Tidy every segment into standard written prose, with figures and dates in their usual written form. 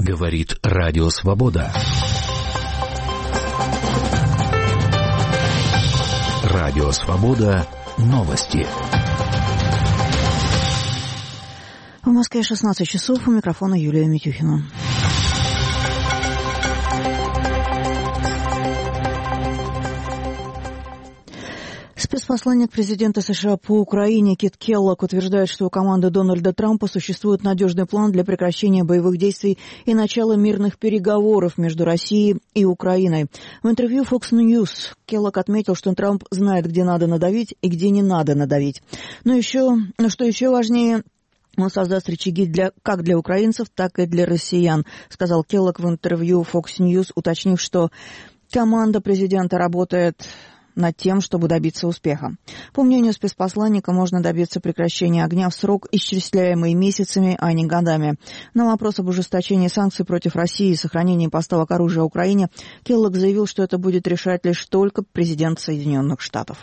Говорит Радио Свобода. Радио Свобода. Новости. В Москве 16 часов. У микрофона Юлия Митюхина. Спецпосланник президента США по Украине Кит Келлог утверждает, что у команды Дональда Трампа существует надежный план для прекращения боевых действий и начала мирных переговоров между Россией и Украиной. В интервью Fox News Келлог отметил, что Трамп знает, где надо надавить и где не надо надавить. Но что еще важнее, он создаст рычаги как для украинцев, так и для россиян, сказал Келлог в интервью Fox News, уточнив, что команда президента работает над тем, чтобы добиться успеха. По мнению спецпосланника, можно добиться прекращения огня в срок, исчисляемый месяцами, а не годами. На вопрос об ужесточении санкций против России и сохранении поставок оружия Украине, Келлог заявил, что это будет решать лишь только президент Соединенных Штатов.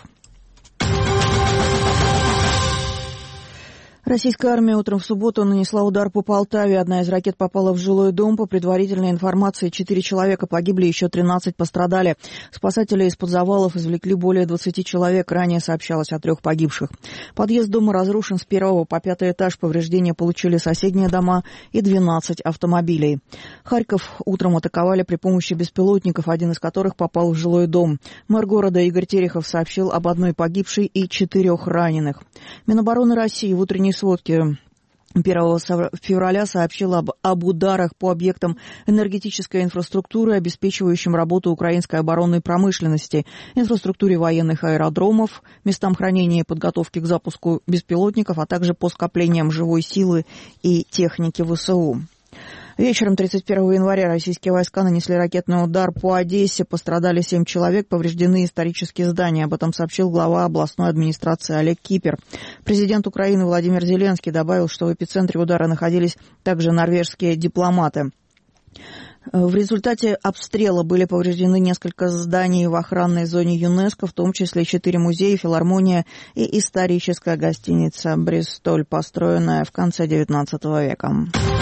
Российская армия утром в субботу нанесла удар по Полтаве. Одна из ракет попала в жилой дом. По предварительной информации, 4 человека погибли, еще 13 пострадали. Спасатели из-под завалов извлекли более 20 человек. Ранее сообщалось о 3 погибших. Подъезд дома разрушен с 1 по 5 этаж. Повреждения получили соседние дома и 12 автомобилей. Харьков утром атаковали при помощи беспилотников, один из которых попал в жилой дом. Мэр города Игорь Терехов сообщил об 1 погибшей и 4 раненых. Минобороны России в утренней сводке 1 февраля сообщила об ударах по объектам энергетической инфраструктуры, обеспечивающим работу украинской оборонной промышленности, инфраструктуре военных аэродромов, местам хранения и подготовки к запуску беспилотников, а также по скоплениям живой силы и техники ВСУ. Вечером 31 января российские войска нанесли ракетный удар по Одессе. Пострадали 7 человек, повреждены исторические здания. Об этом сообщил глава областной администрации Олег Кипер. Президент Украины Владимир Зеленский добавил, что в эпицентре удара находились также норвежские дипломаты. В результате обстрела были повреждены несколько зданий в охранной зоне ЮНЕСКО, в том числе 4 музея, филармония и историческая гостиница «Бристоль», построенная в конце XIX века.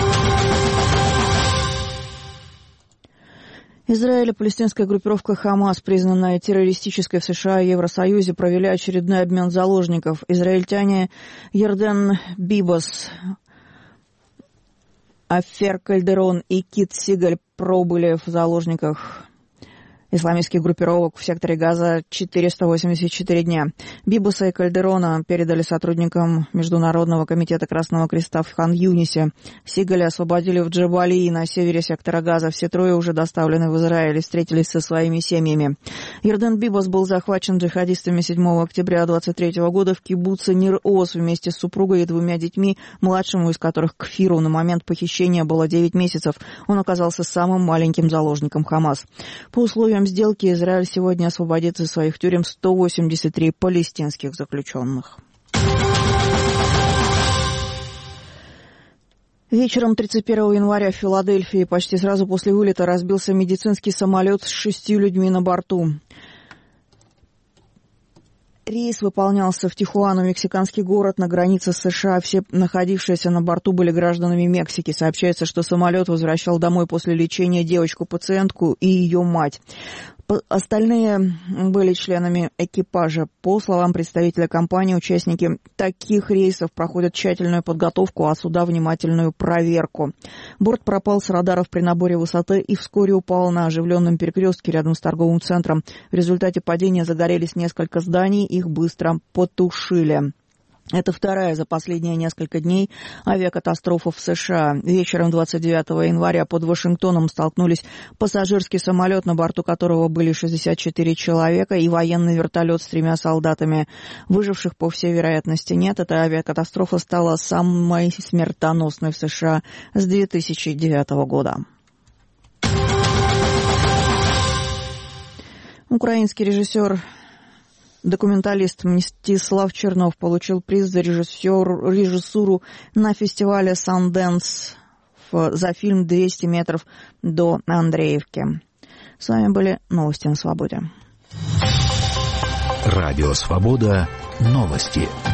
Израиль и палестинская группировка «Хамас», признанная террористической в США и Евросоюзе, провели очередной обмен заложников. Израильтяне Ярден Бибос, Афер Кальдерон и Кит Сигаль пробыли в заложниках исламистских группировок в секторе Газа 484 дня. Бибоса и Кальдерона передали сотрудникам Международного комитета Красного Креста в Хан-Юнисе. Сигаля освободили в Джабалии на севере сектора Газа. Все 3 уже доставлены в Израиль и встретились со своими семьями. Ярден Бибос был захвачен джихадистами 7 октября 2023 года в кибуце Нир-Оз вместе с супругой и 2 детьми, младшему из которых Кфиру на момент похищения было 9 месяцев. Он оказался самым маленьким заложником Хамас. По условиям сделки Израиль сегодня освободит из своих тюрем 183 палестинских заключенных. Вечером 31 января в Филадельфии почти сразу после вылета разбился медицинский самолет с 6 людьми на борту. Рейс выполнялся в Тихуану, мексиканский город, на границе с США. Все находившиеся на борту были гражданами Мексики. Сообщается, что самолет возвращал домой после лечения девочку-пациентку и ее мать. Остальные были членами экипажа. По словам представителя компании, участники таких рейсов проходят тщательную подготовку, а суда внимательную проверку. Борт пропал с радаров при наборе высоты и вскоре упал на оживленном перекрестке рядом с торговым центром. В результате падения загорелись несколько зданий, их быстро потушили. Это 2-я за последние несколько дней авиакатастрофа в США. Вечером 29 января под Вашингтоном столкнулись пассажирский самолет, на борту которого были 64 человека, и военный вертолет с 3 солдатами. Выживших, по всей вероятности, нет. Эта авиакатастрофа стала самой смертоносной в США с 2009 года. Украинский режиссер, документалист Мстислав Чернов получил приз за режиссуру на фестивале Sundance за фильм «200 метров до Андреевки». С вами были новости на Свободе. Радио Свобода. Новости.